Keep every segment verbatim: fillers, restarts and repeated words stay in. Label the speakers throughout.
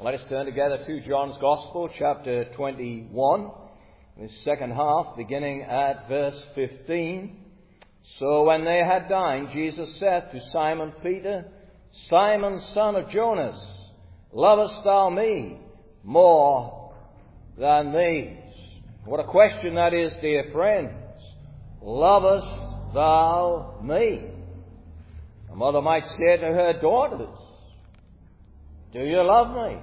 Speaker 1: Let us turn together to John's Gospel, chapter twenty-one, the second half, beginning at verse fifteen. So when they had dined, Jesus said to Simon Peter, Simon, son of Jonas, lovest thou me more than these? What a question that is, dear friends. Lovest thou me? A mother might say to her daughters, do you love me?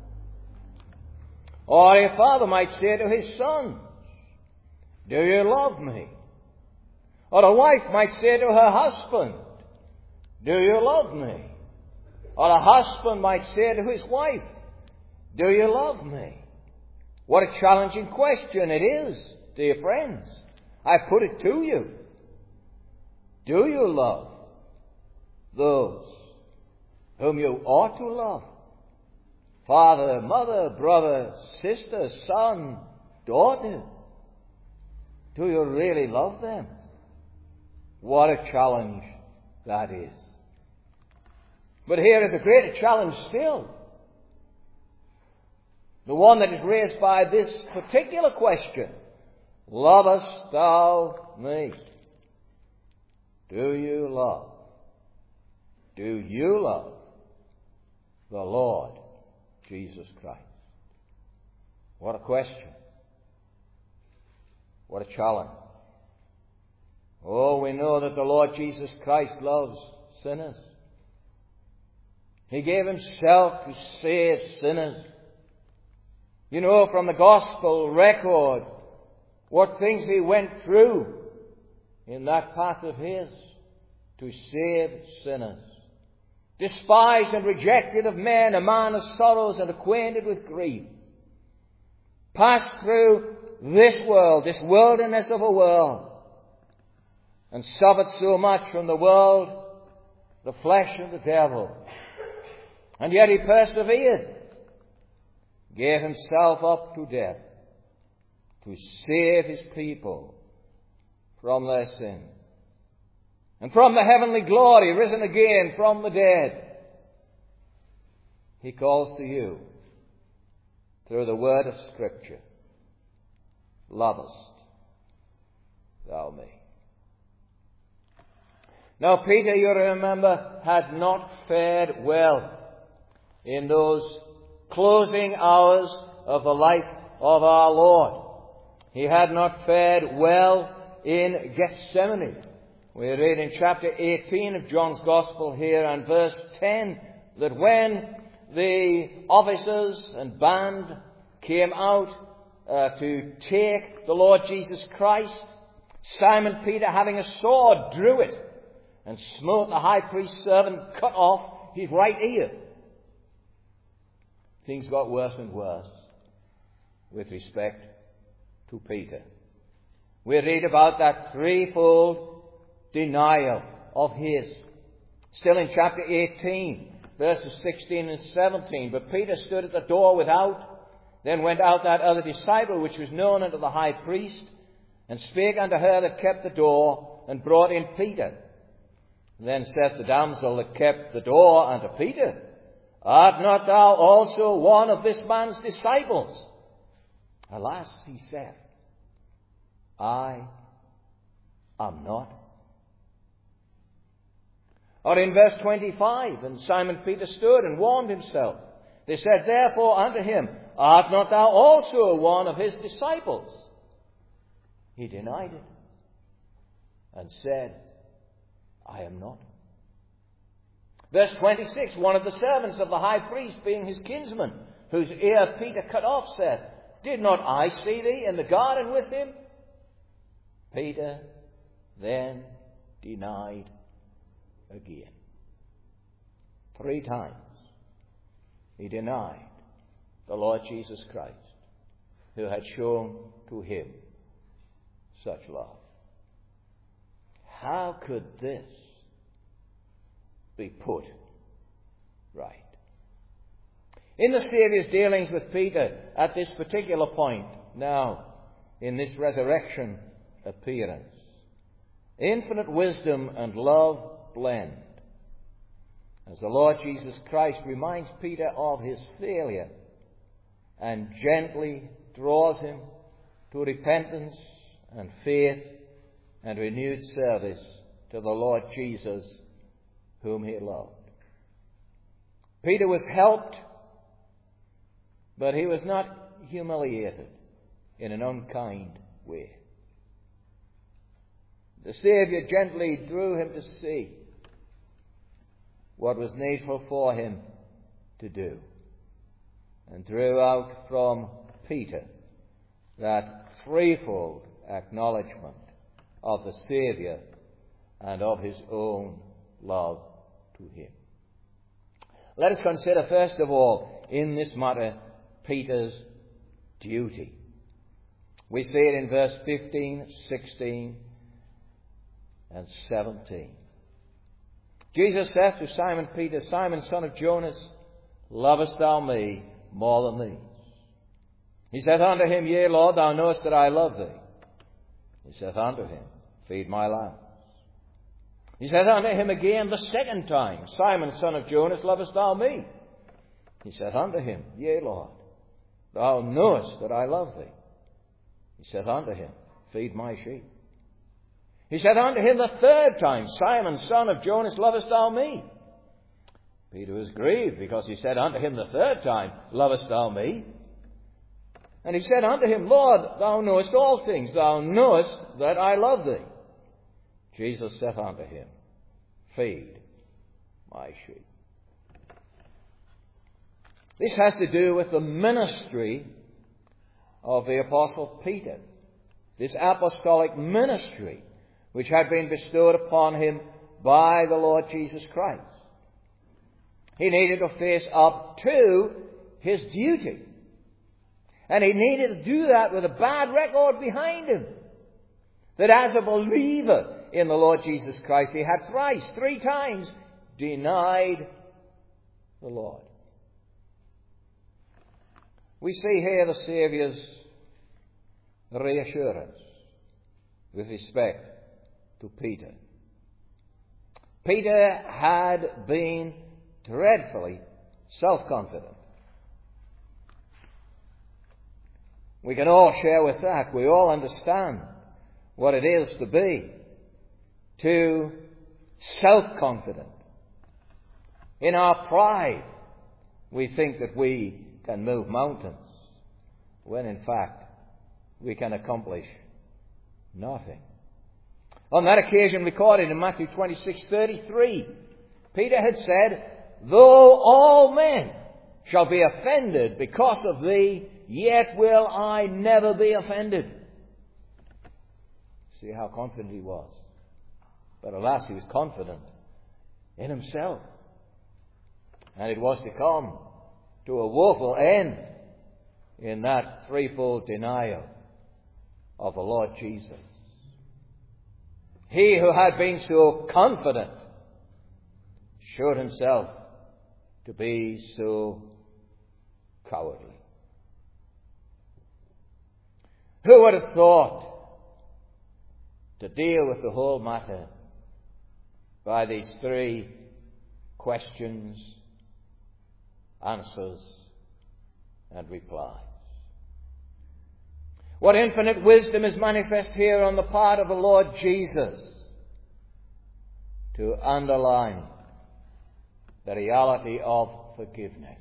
Speaker 1: Or a father might say to his sons, do you love me? Or a wife might say to her husband, do you love me? Or a husband might say to his wife, do you love me? What a challenging question it is, dear friends. I put it to you. Do you love those whom you ought to love? Father, mother, brother, sister, son, daughter. Do you really love them? What a challenge that is. But here is a greater challenge still. The one that is raised by this particular question. Lovest thou me? Do you love? Do you love the Lord Jesus Christ? What a question. What a challenge. Oh, we know that the Lord Jesus Christ loves sinners. He gave himself to save sinners. You know from the gospel record what things he went through in that path of his to save sinners. Despised and rejected of men, a man of sorrows and acquainted with grief. Passed through this world, this wilderness of a world, and suffered so much from the world, the flesh and the devil. And yet he persevered, gave himself up to death to save his people from their sin. And from the heavenly glory, risen again from the dead, he calls to you through the word of Scripture, lovest thou me? Now Peter, you remember, had not fared well in those closing hours of the life of our Lord. He had not fared well in Gethsemane. We read in chapter eighteen of John's Gospel here and verse ten that when the officers and band came out uh, to take the Lord Jesus Christ, Simon Peter, having a sword, drew it and smote the high priest's servant, cut off his right ear. Things got worse and worse with respect to Peter. We read about that threefold denial of his. Still in chapter eighteen, verses sixteen and seventeen. But Peter stood at the door without, then went out that other disciple which was known unto the high priest, and spake unto her that kept the door, and brought in Peter. Then saith the damsel that kept the door unto Peter, art not thou also one of this man's disciples? Alas, he said, I am not. Or in verse twenty-five, and Simon Peter stood and warmed himself. They said therefore unto him, art not thou also one of his disciples? He denied it and said, I am not. Verse twenty-six, one of the servants of the high priest, being his kinsman, whose ear Peter cut off, said, did not I see thee in the garden with him? Peter then denied again. Three times he denied the Lord Jesus Christ, who had shown to him such love. How could this be put right? In the Saviour's dealings with Peter at this particular point, now, in this resurrection appearance, infinite wisdom and love blend. as the Lord Jesus Christ reminds Peter of his failure and gently draws him to repentance and faith and renewed service to the Lord Jesus, whom he loved. Peter was helped, but he was not humiliated in an unkind way. The Saviour gently drew him to see what was needful for him to do, and drew out from Peter that threefold acknowledgement of the Saviour and of his own love to him. Let us consider first of all in this matter Peter's duty. We see it in verse fifteen, sixteen and seventeen. Jesus saith to Simon Peter, Simon, son of Jonas, lovest thou me more than these? He saith unto him, Yea, Lord, thou knowest that I love thee. He saith unto him, Feed my lambs. He saith unto him again the second time, Simon, son of Jonas, lovest thou me? He saith unto him, Yea, Lord, thou knowest that I love thee. He saith unto him, Feed my sheep. He said unto him the third time, Simon, son of Jonas, lovest thou me? Peter was grieved, because he said unto him the third time, Lovest thou me? And he said unto him, Lord, thou knowest all things, thou knowest that I love thee. Jesus saith unto him, Feed my sheep. This has to do with the ministry of the Apostle Peter, this apostolic ministry which had been bestowed upon him by the Lord Jesus Christ. He needed to face up to his duty. And he needed to do that with a bad record behind him. That as a believer in the Lord Jesus Christ, he had thrice, three times, denied the Lord. We see here the Saviour's reassurance with respect to Peter. Peter had been dreadfully self-confident. We can all share with that. We all understand what it is to be too self-confident. In our pride, we think that we can move mountains, when in fact we can accomplish nothing. On that occasion recorded in Matthew twenty-six thirty-three, Peter had said, Though all men shall be offended because of thee, yet will I never be offended. See how confident he was. But alas, he was confident in himself. And it was to come to a woeful end in that threefold denial of the Lord Jesus. He who had been so confident showed himself to be so cowardly. Who would have thought to deal with the whole matter by these three questions, answers, and replies? What infinite wisdom is manifest here on the part of the Lord Jesus to underline the reality of forgiveness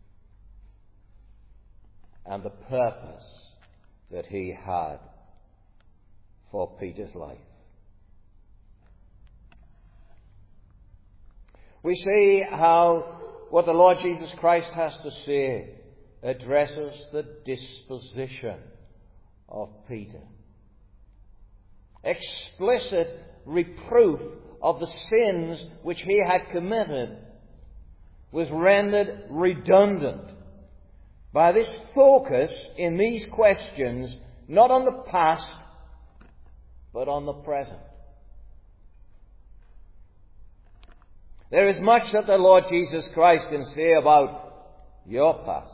Speaker 1: and the purpose that he had for Peter's life. We see how what the Lord Jesus Christ has to say addresses the disposition of Peter. Explicit reproof of the sins which he had committed was rendered redundant by this focus in these questions, not on the past, but on the present. There is much that the Lord Jesus Christ can say about your past.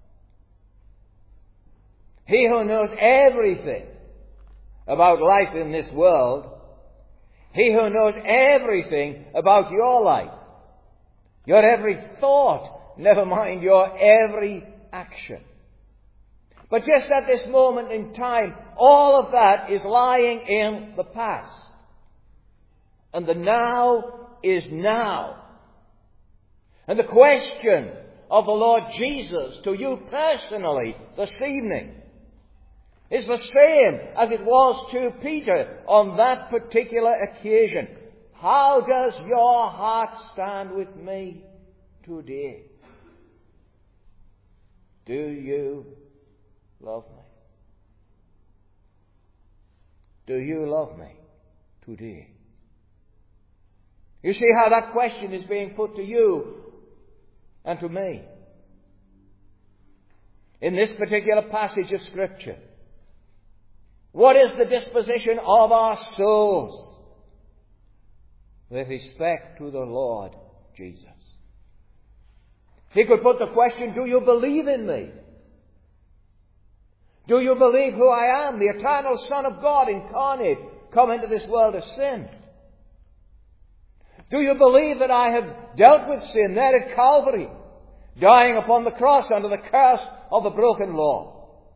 Speaker 1: He who knows everything about life in this world, he who knows everything about your life, your every thought, never mind your every action. But just at this moment in time, all of that is lying in the past. And the now is now. And the question of the Lord Jesus to you personally this evening is the same as it was to Peter on that particular occasion. How does your heart stand with me today? Do you love me? Do you love me today? You see how that question is being put to you and to me. In this particular passage of Scripture, what is the disposition of our souls with respect to the Lord Jesus? He could put the question, do you believe in me? Do you believe who I am, the eternal Son of God incarnate, come into this world of sin? Do you believe that I have dealt with sin there at Calvary, dying upon the cross under the curse of the broken law?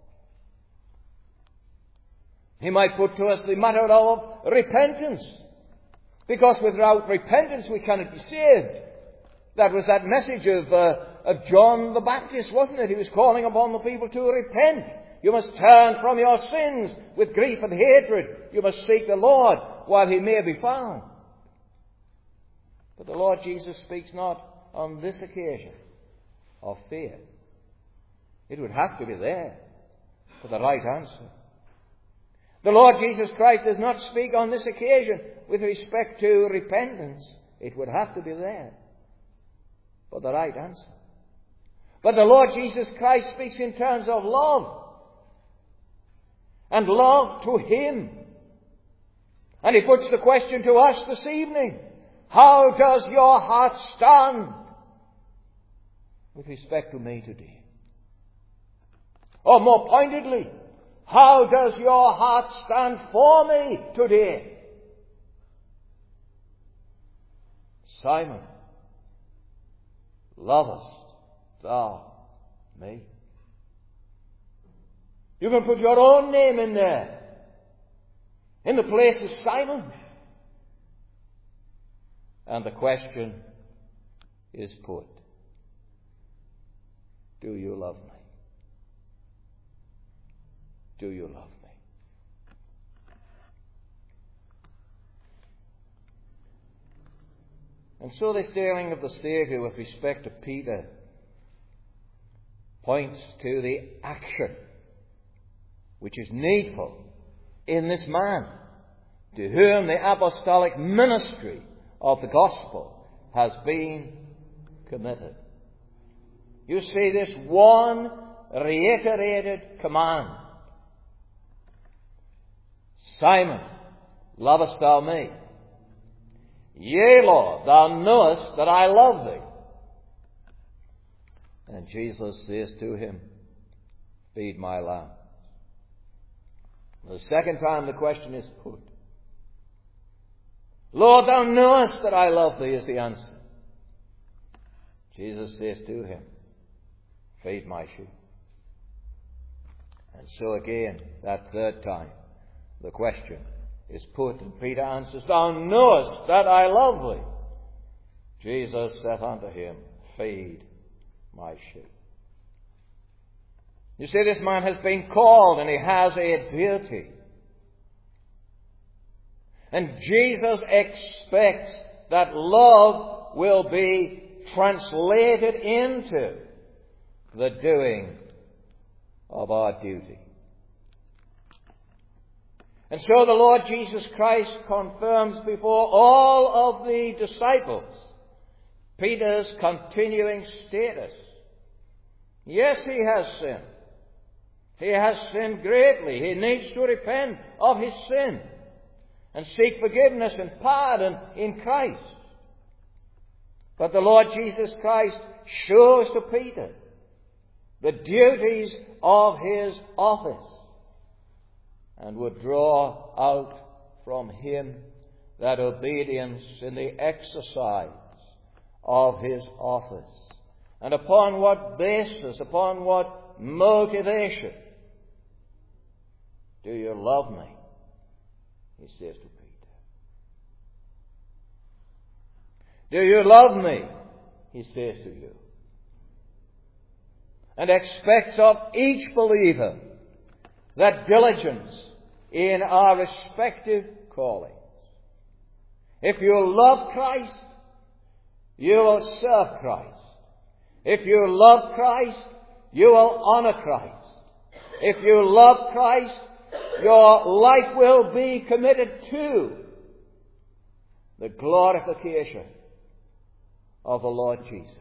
Speaker 1: He might put to us the matter of repentance, because without repentance we cannot be saved. That was that message of, uh, of John the Baptist, wasn't it? He was calling upon the people to repent. You must turn from your sins with grief and hatred. You must seek the Lord while he may be found. But the Lord Jesus speaks not on this occasion of fear. It would have to be there for the right answer. The Lord Jesus Christ does not speak on this occasion with respect to repentance. It would have to be there for the right answer. But the Lord Jesus Christ speaks in terms of love. And love to him. And he puts the question to us this evening. How does your heart stand with respect to me today? Or more pointedly, how does your heart stand for me today? Simon, lovest thou me? You can put your own name in there, in the place of Simon. And the question is put, do you love me? Do you love me? And so this dealing of the Saviour with respect to Peter points to the action which is needful in this man to whom the apostolic ministry of the gospel has been committed. You see this one reiterated command. Simon, lovest thou me? Yea, Lord, thou knowest that I love thee. And Jesus says to him, feed my lambs. The second time the question is put. Lord, thou knowest that I love thee, is the answer. Jesus says to him, feed my sheep. And so again, that third time, the question is put, and Peter answers, thou knowest that I love thee. Jesus said unto him, feed my sheep. You see, this man has been called and he has a duty. And Jesus expects that love will be translated into the doing of our duty. And so the Lord Jesus Christ confirms before all of the disciples Peter's continuing status. Yes, he has sinned. He has sinned greatly. He needs to repent of his sin and seek forgiveness and pardon in Christ. But the Lord Jesus Christ shows to Peter the duties of his office and would draw out from him that obedience in the exercise of his office. And upon what basis, upon what motivation do you love me? He says to Peter. Do you love me? He says to you. And expects of each believer that diligence in our respective callings. If you love Christ, you will serve Christ. If you love Christ, you will honor Christ. If you love Christ, your life will be committed to the glorification of the Lord Jesus.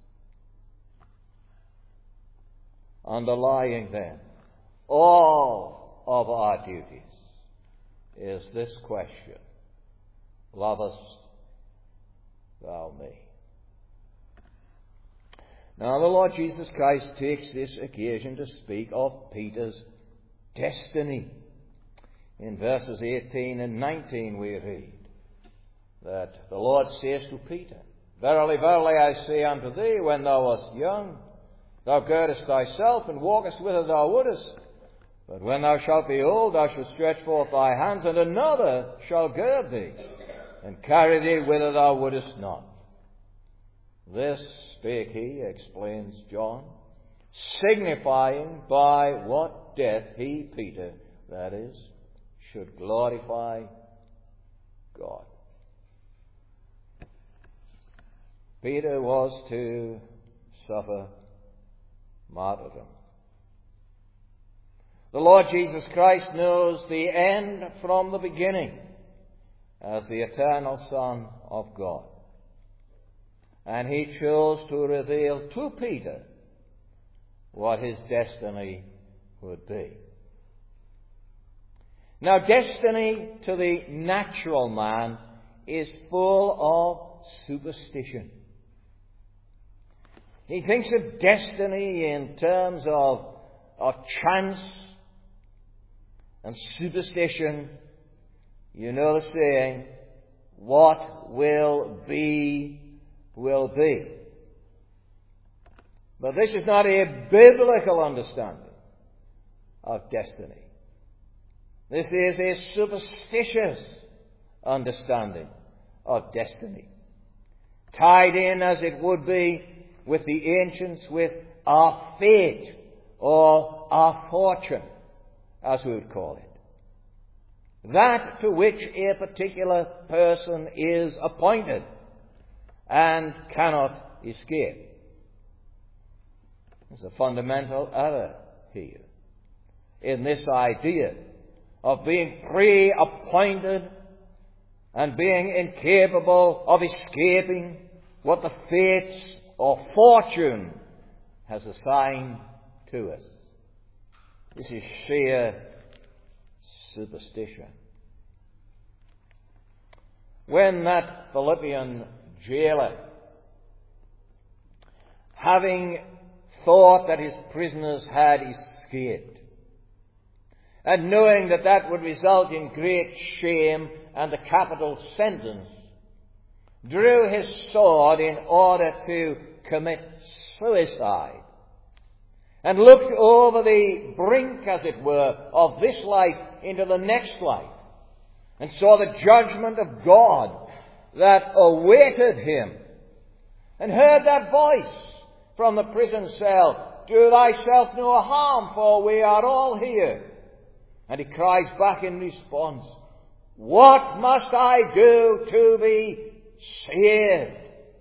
Speaker 1: Underlying then all of our duties is this question: lovest thou me? Now the Lord Jesus Christ takes this occasion to speak of Peter's destiny. In verses eighteen and nineteen we read that the Lord says to Peter, Verily, verily, I say unto thee, when thou wast young, thou girdest thyself and walkest whither thou wouldest. But when thou shalt be old, thou shalt stretch forth thy hands, and another shall gird thee, and carry thee whither thou wouldest not. This spake he, explains John, signifying by what death he, Peter, that is, should glorify God. Peter was to suffer martyrdom. The Lord Jesus Christ knows the end from the beginning as the eternal Son of God. And he chose to reveal to Peter what his destiny would be. Now, destiny to the natural man is full of superstition. He thinks of destiny in terms of, of chance and superstition. You know the saying, what will be, will be. But this is not a biblical understanding of destiny. This is a superstitious understanding of destiny, tied in as it would be with the ancients with our fate or our fortune, as we would call it. That to which a particular person is appointed and cannot escape. There's a fundamental error here in this idea of being pre-appointed and being incapable of escaping what the fates or fortune has assigned to us. This is sheer superstition. When that Philippian jailer, having thought that his prisoners had escaped, and knowing that that would result in great shame and a capital sentence, drew his sword in order to commit suicide, and looked over the brink, as it were, of this life into the next life, and saw the judgment of God that awaited him, and heard that voice from the prison cell, Do thyself no harm, for we are all here. And he cries back in response, What must I do to be saved?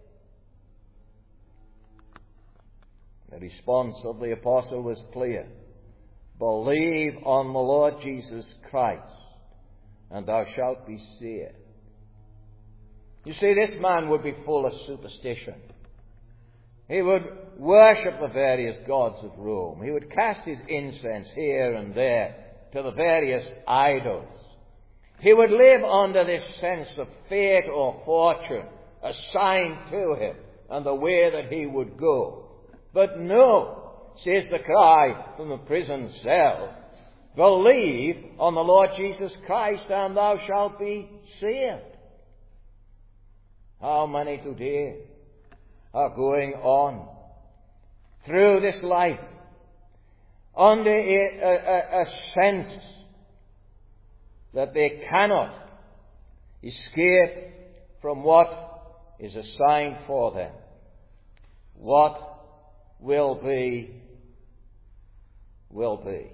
Speaker 1: The response of the apostle was clear. Believe on the Lord Jesus Christ, and thou shalt be saved. You see, this man would be full of superstition. He would worship the various gods of Rome. He would cast his incense here and there to the various idols. He would live under this sense of fate or fortune assigned to him and the way that he would go. But no, says the cry from the prison cell, believe on the Lord Jesus Christ and thou shalt be saved. How many today are going on through this life under a, a, a sense that they cannot escape from what is assigned for them. What will be, will be.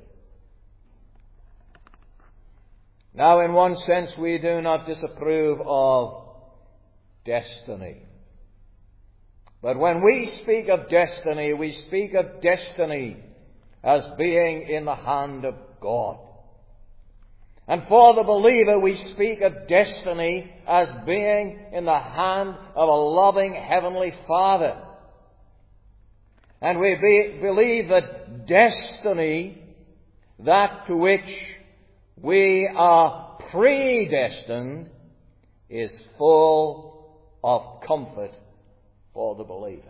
Speaker 1: Now, in one sense, we do not disapprove of destiny. But when we speak of destiny, we speak of destiny as being in the hand of God. And for the believer, we speak of destiny as being in the hand of a loving Heavenly Father. And we be, believe that destiny, that to which we are predestined, is full of comfort for the believer.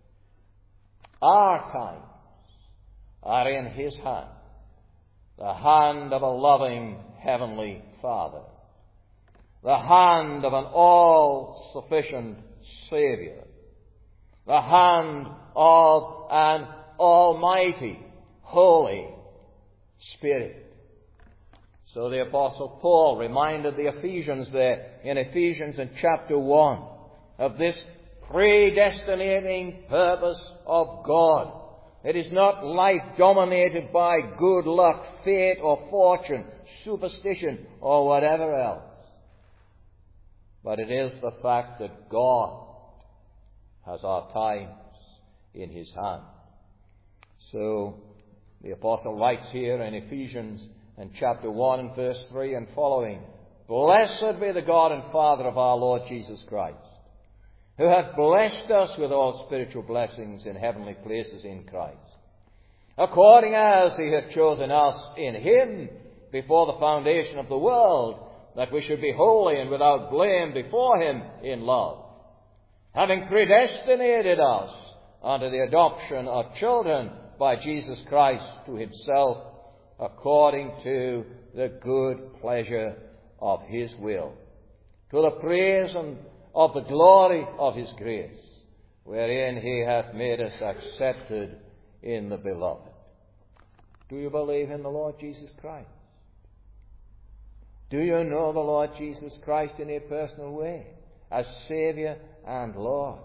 Speaker 1: Our times are in His hand, the hand of a loving Heavenly Father, the hand of an all-sufficient Saviour, the hand of an almighty, holy Spirit. So the Apostle Paul reminded the Ephesians there in Ephesians in chapter one of this predestinating purpose of God. It is not life dominated by good luck, fate or fortune, superstition or whatever else. But it is the fact that God has our times in His hand. So the Apostle writes here in Ephesians in chapter one and verse three and following, "Blessed be the God and Father of our Lord Jesus Christ, who hath blessed us with all spiritual blessings in heavenly places in Christ, according as He hath chosen us in Him before the foundation of the world, that we should be holy and without blame before Him in love, having predestinated us unto the adoption of children by Jesus Christ to Himself, according to the good pleasure of His will, to the praise and of the glory of His grace, wherein He hath made us accepted in the Beloved." Do you believe in the Lord Jesus Christ? Do you know the Lord Jesus Christ in a personal way, as Saviour and Lord?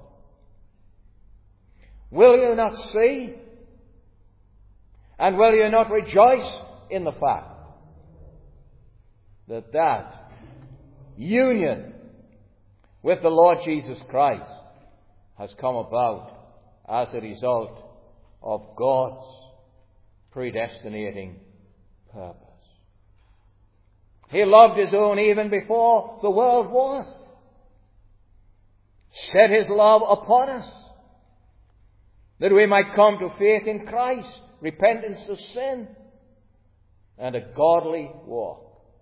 Speaker 1: Will you not see? And will you not rejoice in the fact that that union with the Lord Jesus Christ has come about as a result of God's predestinating purpose? He loved His own even before the world was, set His love upon us, that we might come to faith in Christ, repentance of sin, and a godly walk.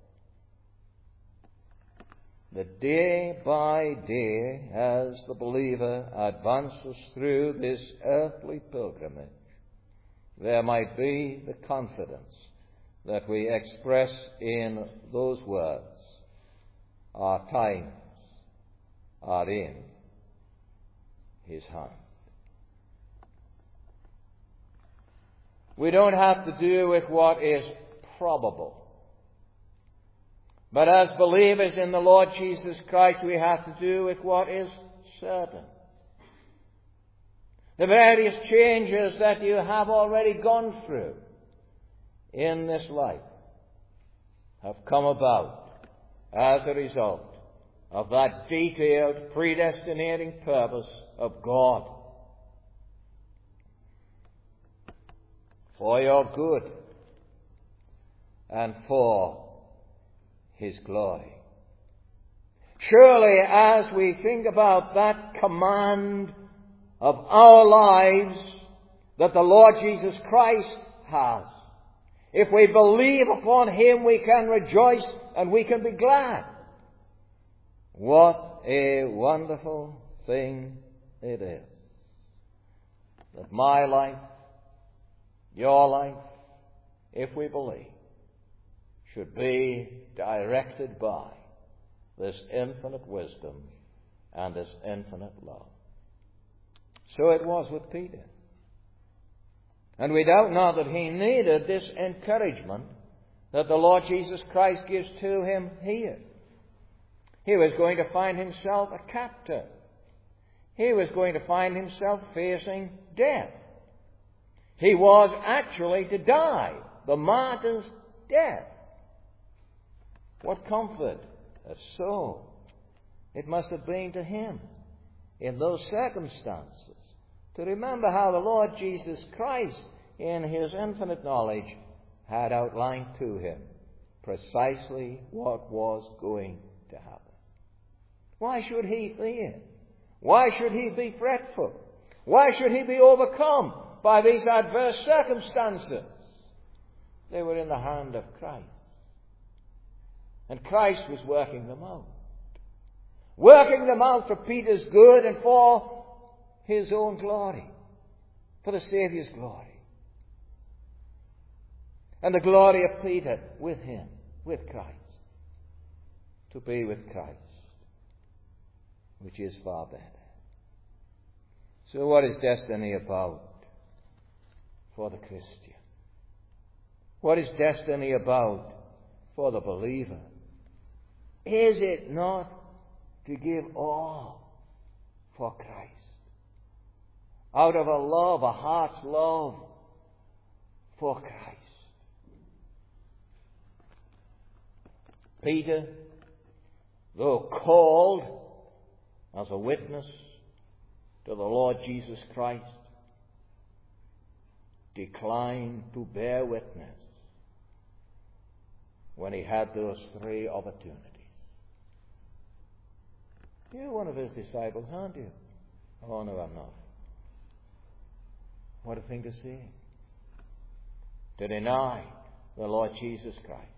Speaker 1: That day by day, as the believer advances through this earthly pilgrimage, there might be the confidence that we express in those words, "Our times are in His hand." We don't have to do with what is probable. But as believers in the Lord Jesus Christ, we have to do with what is certain. The various changes that you have already gone through in this life have come about as a result of that detailed predestinating purpose of God for your good and for His glory. Surely, as we think about that command of our lives that the Lord Jesus Christ has, if we believe upon Him, we can rejoice and we can be glad. What a wonderful thing it is that my life, your life, if we believe, should be directed by this infinite wisdom and this infinite love. So it was with Peter. And we doubt not that he needed this encouragement that the Lord Jesus Christ gives to him here. He was going to find himself a captive. He was going to find himself facing death. He was actually to die, the martyr's death. What comfort, if so, it must have been to him in those circumstances to remember how the Lord Jesus Christ, in his infinite knowledge, had outlined to him precisely what was going to happen. Why should he fear? Why should he be fretful? Why should he be overcome by these adverse circumstances? They were in the hand of Christ. And Christ was working them out. Working them out for Peter's good and for his own glory. For the Saviour's glory. And the glory of Peter with him, with Christ. To be with Christ, which is far better. So what is destiny about for the Christian? What is destiny about for the believer? Is it not to give all for Christ? Out of a love, a heart's love for Christ. Peter, though called as a witness to the Lord Jesus Christ, declined to bear witness when he had those three opportunities. You're one of his disciples, aren't you? Oh, no, I'm not. What a thing to say. To deny the Lord Jesus Christ.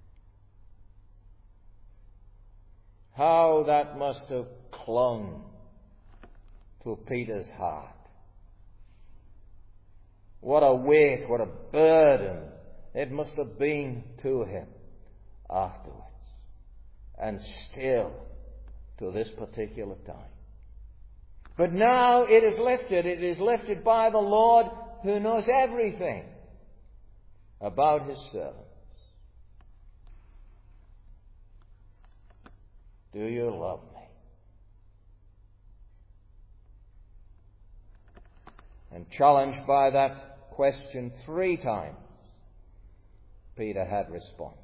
Speaker 1: How that must have clung to Peter's heart. What a weight, what a burden it must have been to him afterwards. And still to this particular time. But now it is lifted. It is lifted by the Lord who knows everything about his servants. Do you love me? And challenged by that question three times, Peter had responded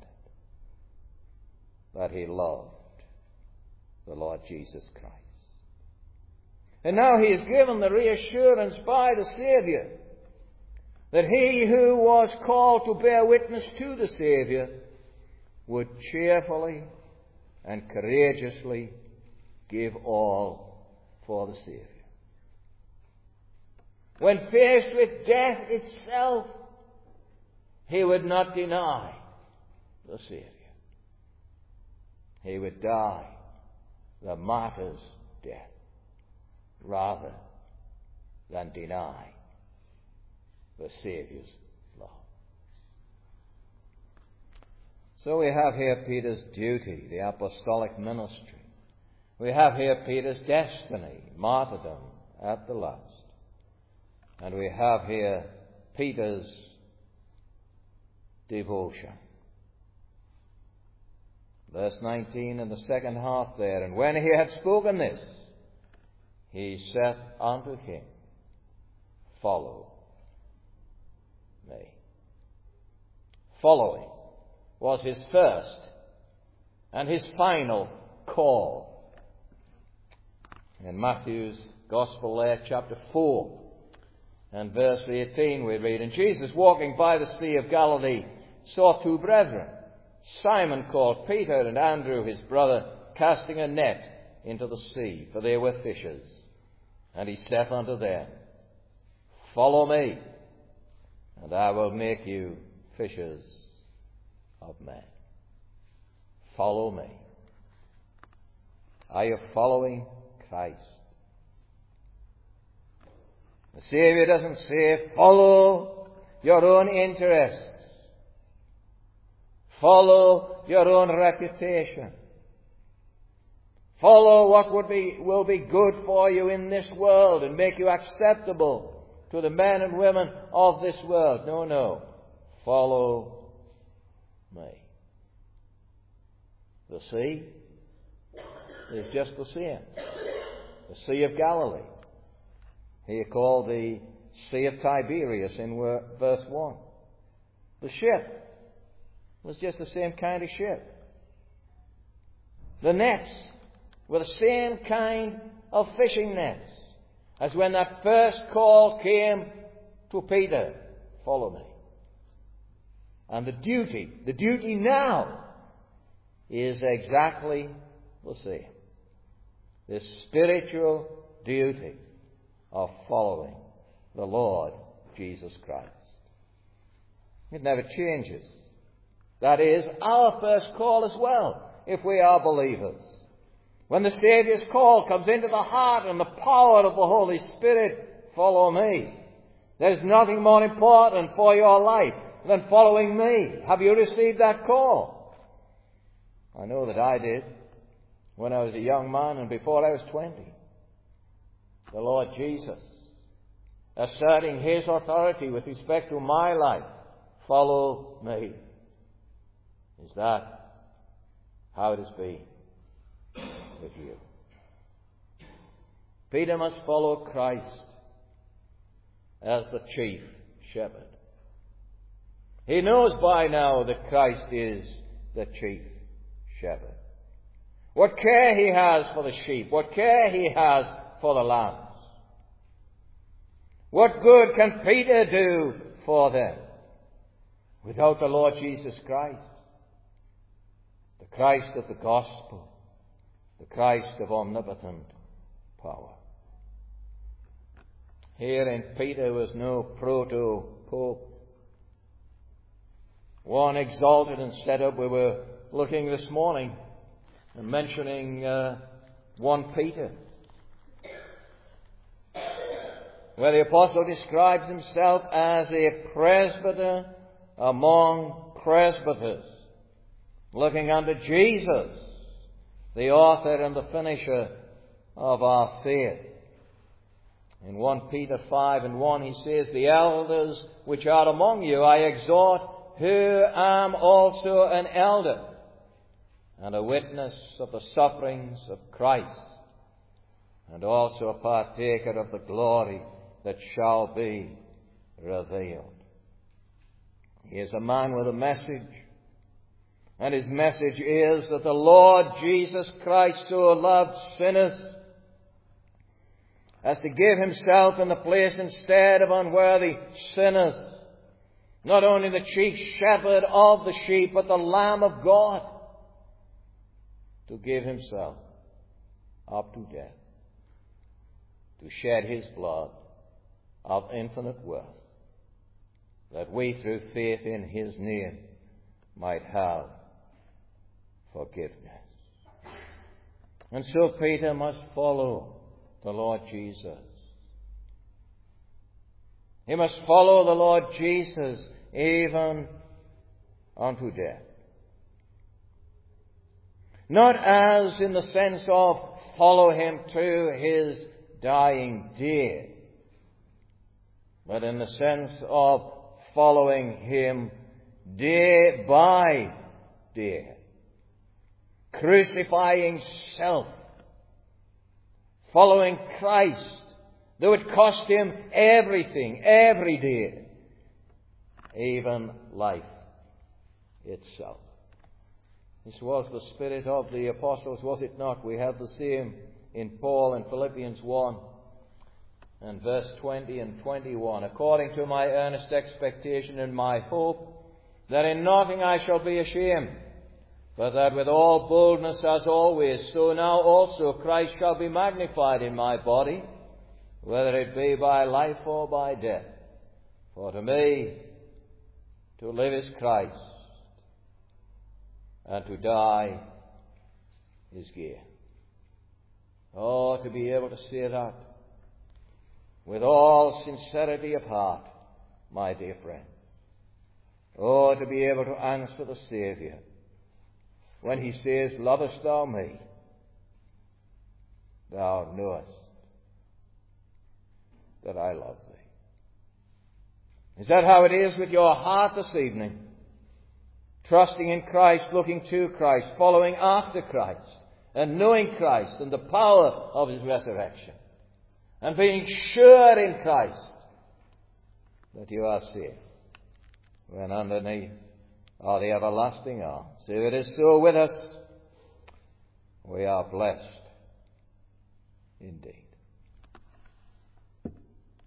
Speaker 1: that he loved the Lord Jesus Christ. And now he is given the reassurance by the Saviour that he who was called to bear witness to the Saviour would cheerfully and courageously give all for the Saviour. When faced with death itself, he would not deny the Saviour. He would die the martyr's death rather than deny the Saviour's love. So we have here Peter's duty, the apostolic ministry. We have here Peter's destiny, martyrdom at the last. And we have here Peter's devotion. Verse nineteen in the second half there. And when he had spoken this, he said unto him, follow me. Following was his first and his final call. In Matthew's Gospel there, chapter four, and verse eighteen we read, And Jesus, walking by the Sea of Galilee, saw two brethren, Simon called Peter, and Andrew his brother, casting a net into the sea, for they were fishers. And he saith unto them, Follow me, and I will make you fishers of men. Follow me. Are you following Christ? The Saviour doesn't say, follow your own interests. Follow your own reputation. Follow what would be, will be good for you in this world and make you acceptable to the men and women of this world. No, no. Follow me. The sea is just the same. The Sea of Galilee. Here called the Sea of Tiberias in verse one. The ship was just the same kind of ship. The nets were the same kind of fishing nets as when that first call came to Peter, follow me. And the duty, the duty now is exactly the same. The spiritual duty of following the Lord Jesus Christ. It never changes. That is our first call as well, if we are believers. When the Saviour's call comes into the heart and the power of the Holy Spirit, follow me. There's nothing more important for your life than following me. Have you received that call? I know that I did when I was a young man and before I was twenty. The Lord Jesus, asserting His authority with respect to my life, follow me. Is that how it has been with you? Peter must follow Christ as the chief shepherd. He knows by now that Christ is the chief shepherd. What care he has for the sheep, what care he has for the lambs. What good can Peter do for them without the Lord Jesus Christ? The Christ of the gospel, the Christ of omnipotent power. Here in Peter was no proto-pope. One exalted and set up. We were looking this morning and mentioning uh, First Peter, where the apostle describes himself as a presbyter among presbyters, looking unto Jesus, the author and the finisher of our faith. In First Peter five and one he says, the elders which are among you I exhort, who am also an elder and a witness of the sufferings of Christ, and also a partaker of the glory that shall be revealed. He is a man with a message, and his message is that the Lord Jesus Christ, who loved sinners, has to give himself in the place instead of unworthy sinners. Not only the chief shepherd of the sheep, but the Lamb of God, to give himself up to death, to shed his blood of infinite worth, that we through faith in his name might have forgiveness. And so Peter must follow the Lord Jesus. He must follow the Lord Jesus even unto death. Not as in the sense of follow him to his dying day, but in the sense of following him day by day, crucifying self, following Christ, though it cost him everything, every day, even life itself. This was the spirit of the apostles, was it not? We have the same in Paul in Philippians one and verse twenty and twenty-one. According to my earnest expectation and my hope, that in nothing I shall be ashamed, but that with all boldness as always, so now also Christ shall be magnified in my body, whether it be by life or by death. For to me, to live is Christ, and to die is gain. Oh, to be able to say that with all sincerity of heart, my dear friend. Oh, to be able to answer the Saviour when he says, lovest thou me? thou knowest that I love thee. Is that how it is with your heart this evening? Trusting in Christ, looking to Christ, following after Christ, and knowing Christ and the power of His resurrection, and being sure in Christ that you are saved, when underneath are the everlasting arms. If it is so with us, we are blessed indeed.